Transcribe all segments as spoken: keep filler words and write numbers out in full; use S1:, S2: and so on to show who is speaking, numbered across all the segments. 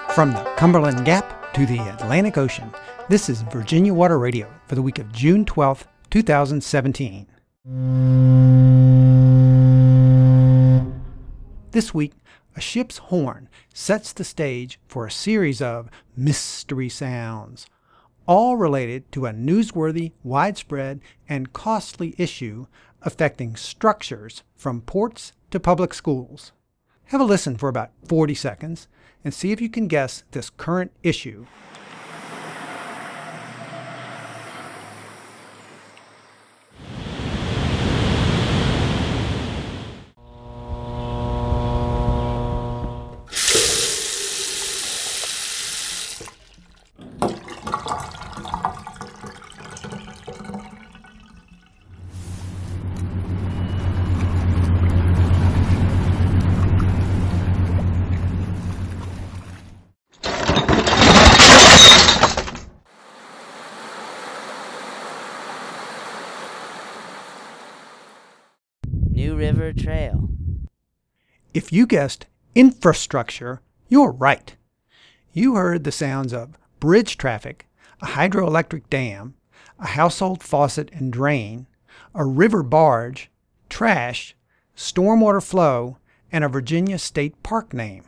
S1: From the Cumberland Gap to the Atlantic Ocean, this is Virginia Water Radio for the week of June twelfth, two thousand seventeen. This week, a ship's horn sets the stage for a series of mystery sounds, all related to a newsworthy, widespread, and costly issue affecting structures from ports to public schools. Have a listen for about forty seconds and see if you can guess this current issue.
S2: New River Trail.
S1: If you guessed infrastructure, you're right. You heard the sounds of bridge traffic, a hydroelectric dam, a household faucet and drain, a river barge, trash, stormwater flow, and a Virginia state park name.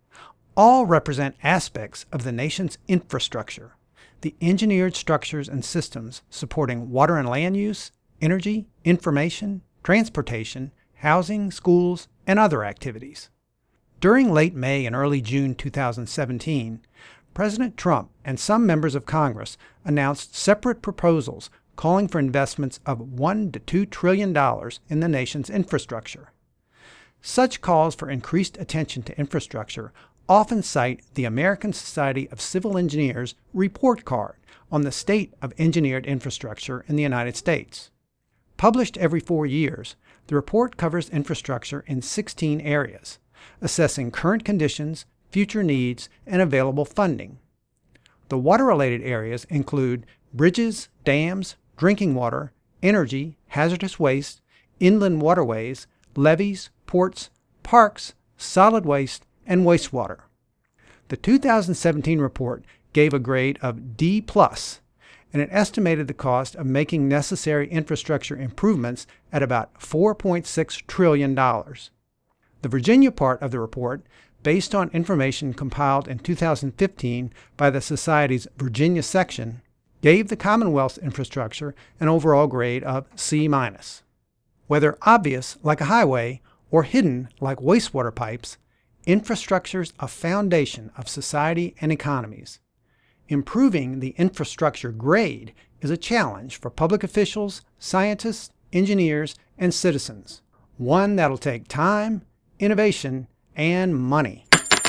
S1: All represent aspects of the nation's infrastructure, the engineered structures and systems supporting water and land use, energy, information, transportation, housing, schools, and other activities. During late May and early June two thousand seventeen, President Trump and some members of Congress announced separate proposals calling for investments of one to two trillion dollars in the nation's infrastructure. Such calls for increased attention to infrastructure often cite the American Society of Civil Engineers report card on the state of engineered infrastructure in the United States. Published every four years, the report covers infrastructure in sixteen areas, assessing current conditions, future needs, and available funding. The water-related areas include bridges, dams, drinking water, energy, hazardous waste, inland waterways, levees, ports, parks, solid waste, and wastewater. The two thousand seventeen report gave a grade of D plus, and it estimated the cost of making necessary infrastructure improvements at about four point six trillion dollars. The Virginia part of the report, based on information compiled in two thousand fifteen by the Society's Virginia section, gave the Commonwealth's infrastructure an overall grade of C minus. Whether obvious like a highway or hidden like wastewater pipes, infrastructure's a foundation of society and economies. Improving the infrastructure grade is a challenge for public officials, scientists, engineers, and citizens. One that'll take time, innovation, and money.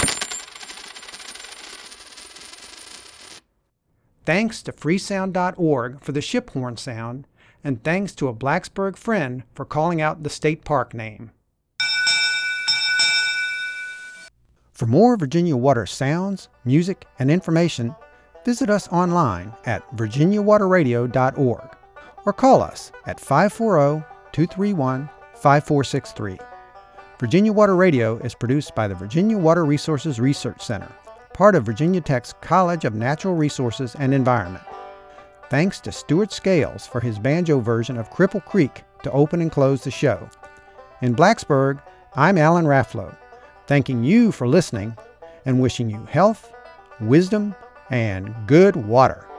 S1: Thanks to freesound dot org for the ship horn sound, and thanks to a Blacksburg friend for calling out the state park name. For more Virginia Water sounds, music, and information, visit us online at virginia water radio dot org or call us at five four zero, two three one, five four six three. Virginia Water Radio is produced by the Virginia Water Resources Research Center, part of Virginia Tech's College of Natural Resources and Environment. Thanks to Stuart Scales for his banjo version of Cripple Creek to open and close the show. In Blacksburg, I'm Alan Rafflow, thanking you for listening and wishing you health, wisdom, and good water.